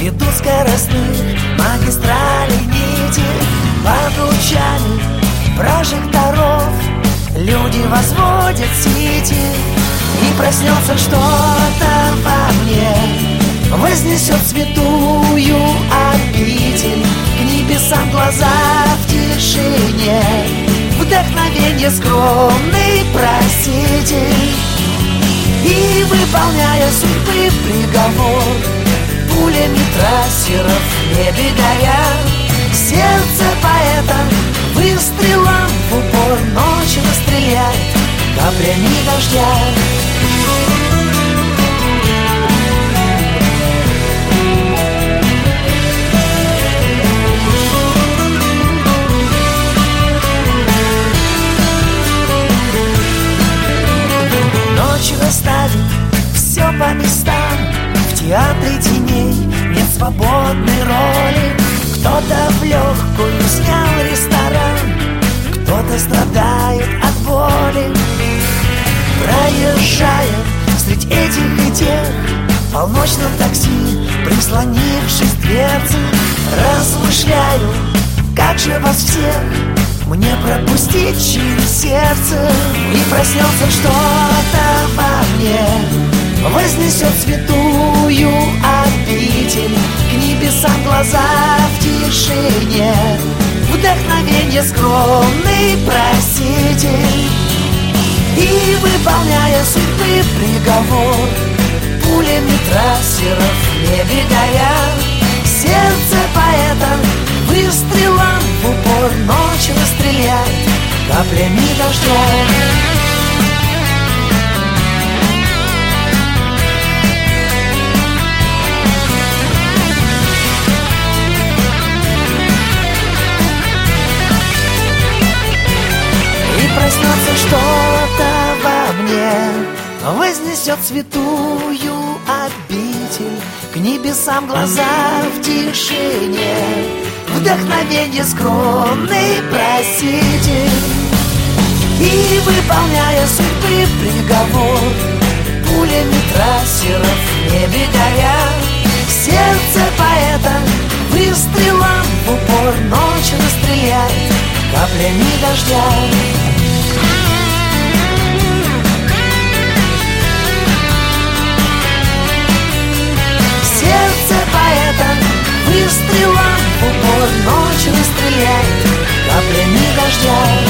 идут скоростных магистралей нити. Под лучами прожекторов люди возводят сети. И проснется что-то во мне, вознесет святую обитель к небесам глаза в тишине. Вдохновенье скромный проситель. И выполняя судьбы приговор, пулями трассеров не бегая, сердце поэта выстрелом в упор ночью стреляет каплями дождя. Ночью расставит все по местам. В театре теней нет свободной роли. Кто-то в легкую снял ресторан, кто-то страдает от боли. Проезжая средь этих и тех в полночном такси, прислонившись к дверце, размышляю, как же вас всех мне пропустить через сердце. И проснется что-то во мне, вознесет святую обитель к небесам глаза в тишине. Вдохновенье скромный проситель. И выполняя судьбы приговор, пулями трассеров не бегая, сердце поэта выстрелом в упор ночью стреляет каплями дождя. Проснется что-то во мне, вознесет святую обитель к небесам глаза в тишине. Вдохновенье скромный проситель. И выполняя судьбы приговор, пулями трассеров не бегая, сердце поэта выстрелом в упор ночью стреляет каплями дождя. Сердце поэта выстрелом в упор ночью стреляет каплями дождя.